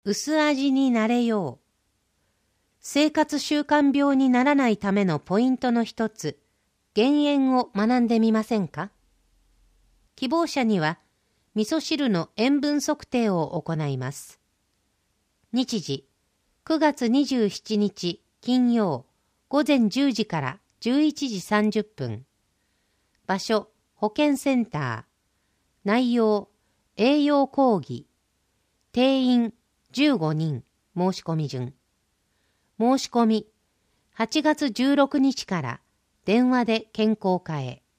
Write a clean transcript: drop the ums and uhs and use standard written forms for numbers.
薄味になれよう。生活習慣病にならないためのポイントの一つ、減塩を学んでみませんか？希望者には、味噌汁の塩分測定を行います。日時、9月27日金曜午前10時から11時30分。場所、保健センター。内容、栄養講義。定員15人。申し込み順。申し込み、8月16日から電話で健康課へ。